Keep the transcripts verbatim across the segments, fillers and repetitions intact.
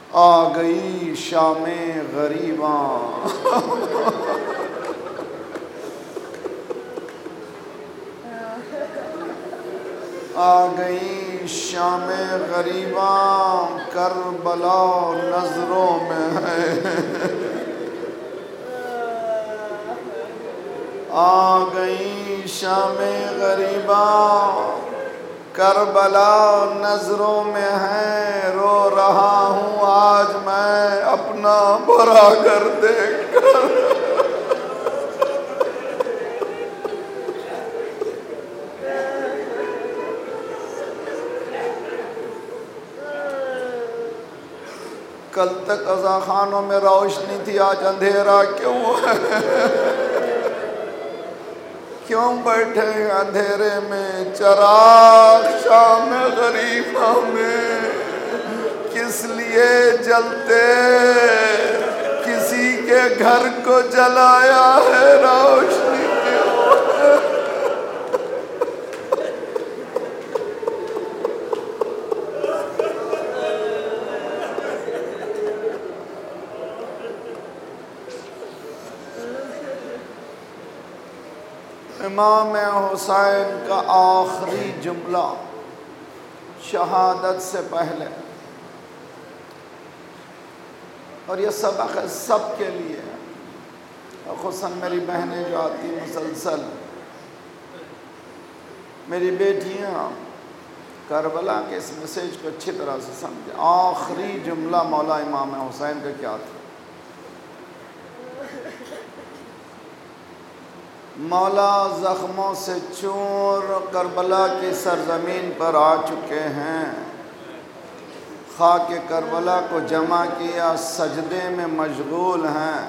آ گئی شام غریباں آ گئی شام غریباں کربلا نظروں میں ہے آ گئی شام غریباں کربلا نظروں میں ہے رو رہا ہوں آج میں اپنا برا کر دیکھ کر کل تک عزا خانوں میں روشنی تھی آج اندھیرا کیوں ہے کیوں بیٹھے اندھیرے میں چراغ شام غریباں میں کس لیے جلتے کسی کے گھر کو جلایا ہے روشنی کیوں ہے امام حسین کا آخری جملہ شہادت سے پہلے، اور یہ سبق ہے سب کے لیے، خصوصاً میری بہنیں جو آتی مسلسل، میری بیٹیاں کربلا کے اس میسیج کو اچھی طرح سے سمجھیں۔ آخری جملہ مولا امام حسین کا کیا تھا؟ مولا زخموں سے چور کربلا کی سرزمین پر آ چکے ہیں، خاک کربلا کو جمع کیا، سجدے میں مشغول ہیں۔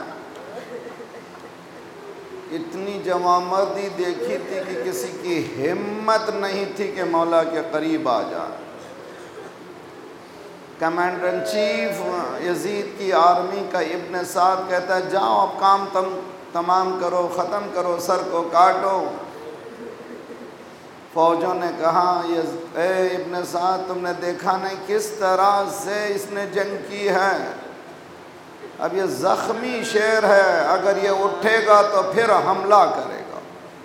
اتنی جوان مردی دیکھی تھی کہ کسی کی ہمت نہیں تھی کہ مولا کے قریب آ جائے۔ کمانڈر ان چیف یزید کی آرمی کا ابن سعد کہتا ہے جاؤ اب کام تم تمام کرو، ختم کرو، سر کو کاٹو۔ فوجوں نے کہا اے ابن سعد تم نے دیکھا نہیں کس طرح سے اس نے جنگ کی ہے، اب یہ زخمی شیر ہے، اگر یہ اٹھے گا تو پھر حملہ کرے گا۔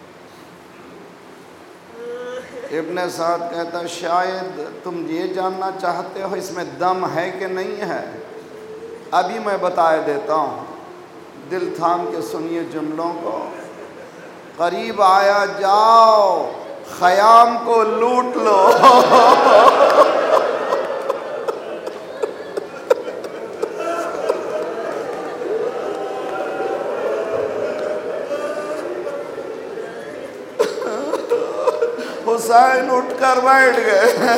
ابن سعد کہتا شاید تم یہ جاننا چاہتے ہو اس میں دم ہے کہ نہیں ہے، ابھی میں بتائے دیتا ہوں، دل تھام کے سنیے جملوں کو۔ قریب آیا جاؤ خیام کو لوٹ لو حسین اٹھ کر بیٹھ گئے۔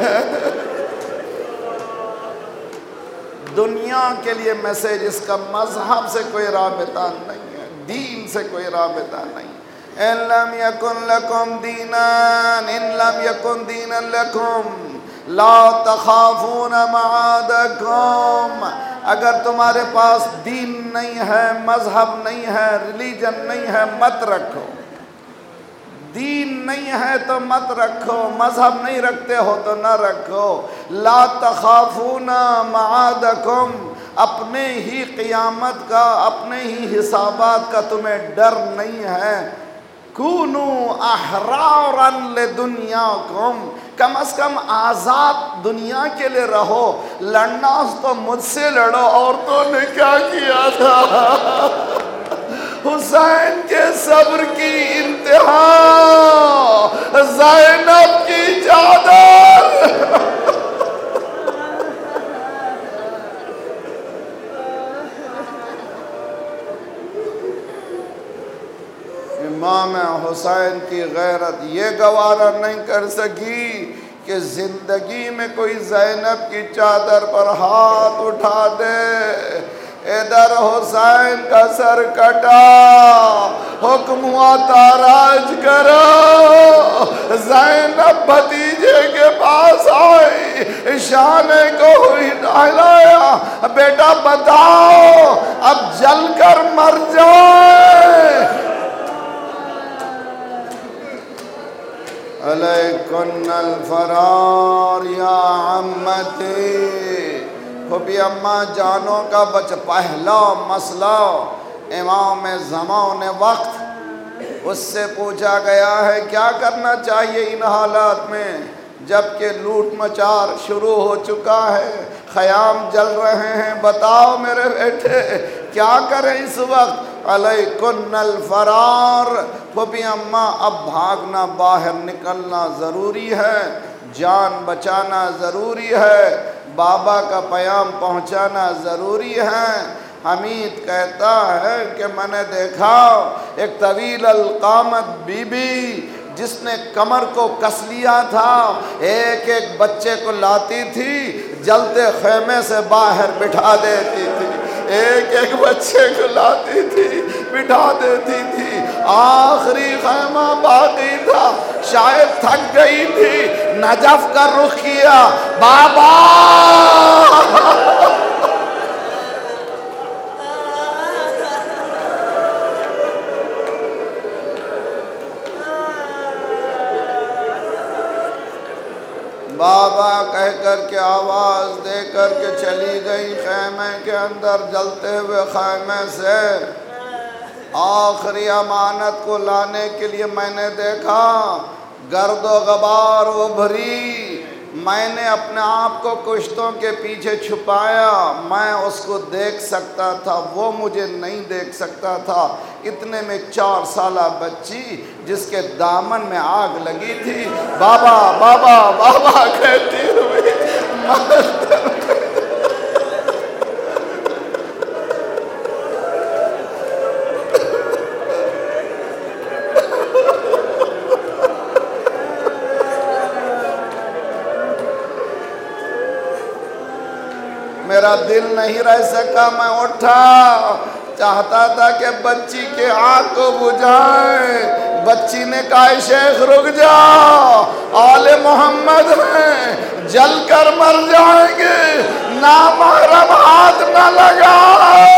دنیا کے لیے میسیج اس کا مذہب سے کوئی رابطہ نہیں ہے، دین سے کوئی رابطہ نہیں۔ ان لم یکن لکم دینا ان لم یکن دینا لکم لا تخافون معادکم، اگر تمہارے پاس دین نہیں ہے، مذہب نہیں ہے، ریلیجن نہیں ہے، مت رکھو۔ دین نہیں ہے تو مت رکھو، مذہب نہیں رکھتے ہو تو نہ رکھو۔ لا تخافون معادکم، اپنے ہی قیامت کا، اپنے ہی حسابات کا تمہیں ڈر نہیں ہے۔ کونو احرارا لدنیاکم، کم از کم آزاد دنیا کے لیے رہو، لڑنا تو مجھ سے لڑو، عورتوں نے کیا کیا تھا؟ حسین کے صبر کی انتہا، زینب کی چادر۔ امام حسین کی غیرت یہ گوارا نہیں کر سکی کہ زندگی میں کوئی زینب کی چادر پر ہاتھ اٹھا دے۔ ادھر حسین کا سر کٹا، حکم ہوا تاراج کرو۔ زینب بھتیجے کے پاس آئی، شانے کو ہلایا، بیٹا بتاؤ اب جل کر مر جائے۔ علیکن الفرار یا عمتی، پھوپھی اماں جانوں کا بچ پہلا مسئلہ امام زمان وقت، اس سے پوچھا گیا ہے کیا کرنا چاہیے ان حالات میں جبکہ لوٹ مچار شروع ہو چکا ہے، خیام جل رہے ہیں، بتاؤ میرے بیٹے کیا کریں اس وقت؟ علیکن الفرار، پھوپھی اماں اب بھاگنا، باہر نکلنا ضروری ہے، جان بچانا ضروری ہے، بابا کا پیام پہنچانا ضروری ہے۔ حمید کہتا ہے کہ میں نے دیکھا ایک طویل القامت بی بی جس نے کمر کو کس لیا تھا، ایک ایک بچے کو لاتی تھی، جلتے خیمے سے باہر بٹھا دیتی تھی، ایک ایک بچے کو لاتی تھی بٹھا دیتی تھی، آخری خیمہ باقی تھا، شاید تھک گئی تھی، نجف کا رخ کیا، بابا بابا کہہ کر کے آواز دے کر کے چلی گئی خیمے کے اندر، جلتے ہوئے خیمے سے آخری امانت کو لانے کے لیے میں نے دیکھا گرد و غبار ابھری، میں نے اپنے آپ کو کشتوں کے پیچھے چھپایا، میں اس کو دیکھ سکتا تھا، وہ مجھے نہیں دیکھ سکتا تھا، اتنے میں چار سالہ بچی جس کے دامن میں آگ لگی تھی بابا بابا بابا کہتی ہوئی میرا دل نہیں رہ سکا، میں اٹھا، چاہتا تھا کہ بچی کے آگ کو بجھائے، بچی نے کہا شیخ رک جا، آل محمد ہیں، جل کر مر جائیں گے، نامحرم ہاتھ نہ لگائے۔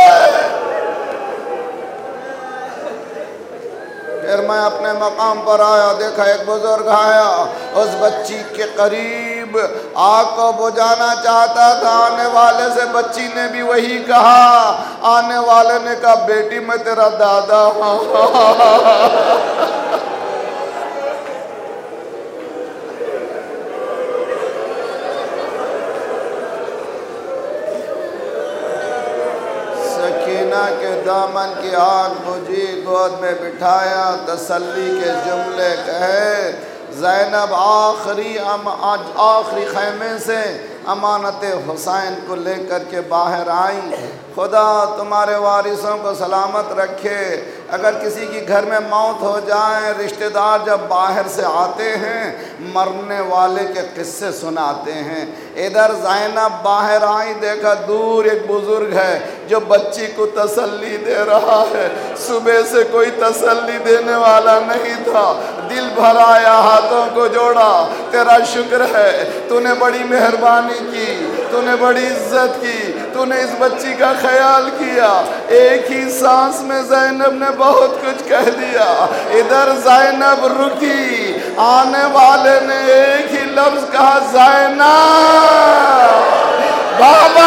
پھر میں اپنے مقام پر آیا، دیکھا ایک بزرگ آیا، اس بچی کے قریب آگ کو بجھانا چاہتا تھا، آنے والے سے بچی نے بھی وہی کہا، آنے والے نے کہا بیٹی میں تیرا دادا ہوں۔ کے دامن کی آگ بجھی، گود میں بٹھایا، تسلی کے جملے کہے، زینب آخری ام آخری خیمے سے امانت حسین کو لے کر کے باہر آئیں، خدا تمہارے وارثوں کو سلامت رکھے، اگر کسی کی گھر میں موت ہو جائے، رشتہ دار جب باہر سے آتے ہیں مرنے والے کے قصے سناتے ہیں، ادھر زینب باہر آئی، دیکھا دور ایک بزرگ ہے جو بچی کو تسلی دے رہا ہے، صبح سے کوئی تسلی دینے والا نہیں تھا، دل بھر آیا، ہاتھوں کو جوڑا، تیرا شکر ہے، تو نے بڑی مہربانی کی، تو نے بڑی عزت کی، تو نے اس بچی کا خیال کیا، ایک ہی سانس میں زینب نے بہت کچھ کہہ دیا، ادھر زینب رکی، آنے والے نے ایک ہی لفظ کہا زینب، بابا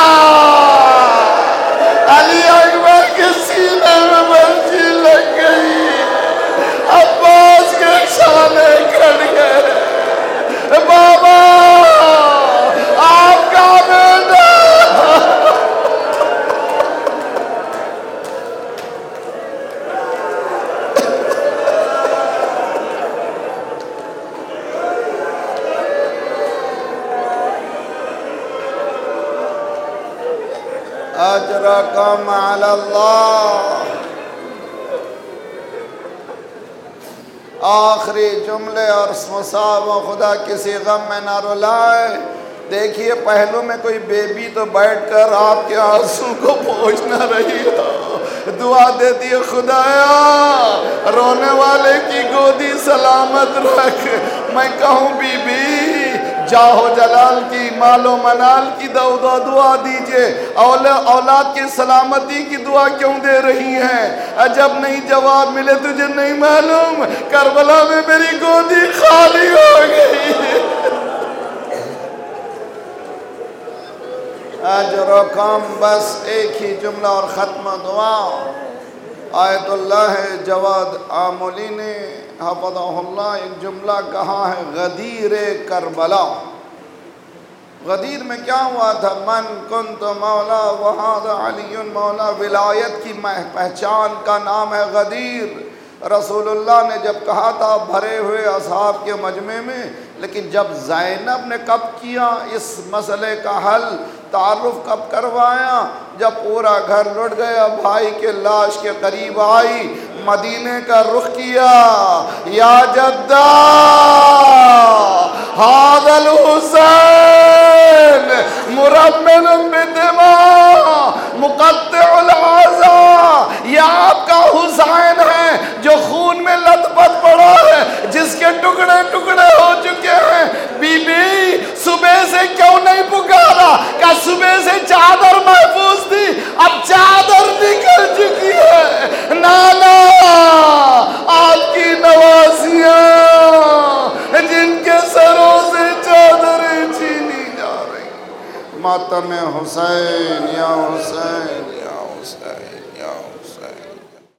علی اکبر کے سینے میں برچی لگ گئی، عباس کے شانے کھڑ گئے، بابا آپ کا بیٹا اجرکم علی اللہ۔ آخری جملے اور مصاب و خدا کسی غم میں نہ رلائے، دیکھیے پہلو میں کوئی بیبی تو بیٹھ کر آپ کے آنسو کو پوچھ نہ رہی ہو، دعا دیتی ہے خدایا رونے والے کی گودی سلامت رکھ، میں کہوں بی بی جاہو جلال کی مال و منال کی دعا دعا دیجئے، اولاد کی سلامتی کی دعا کیوں دے رہی ہیں؟ جب نہیں جواب ملے تجھے نہیں معلوم کربلا میں میری گودی خالی ہو گئی۔ اجرکم، بس ایک ہی جملہ اور ختم دعا۔ آیت اللہ جواد آملی نے حفظہ اللہ ایک جملہ کہا ہے، غدیر کربلا۔ غدیر میں کیا ہوا تھا؟ من کنت مولا وہذا علی مولا، ولایت کی پہچان کا نام ہے غدیر۔ رسول اللہ نے جب کہا تھا بھرے ہوئے اصحاب کے مجمع میں، لیکن جب زینب نے کب کیا اس مسئلے کا حل، تعارف کب کروایا؟ جب پورا گھر لٹ گیا، بھائی کے لاش کے قریب آئی، مدینے کا رخ کیا، یا جدہ ھذا الحسین مرمل بالدماء مقطع الاعضاء، یہ آپ کا حسین ہے جو خون میں لت پت پڑا ہے، جس کے ٹکڑے ٹکڑے ہو چکے ہیں۔ بی بی صبح سے کیوں نہیں پکارا؟ کہ صبح سے چادر محفوظ تھی، اب چادر نکل چکی ہے۔ نانا آپ کی نوازیاں جن کے سروں سے چادریں چھینی جا رہی، ماتم حسین یا حسین یا حسین۔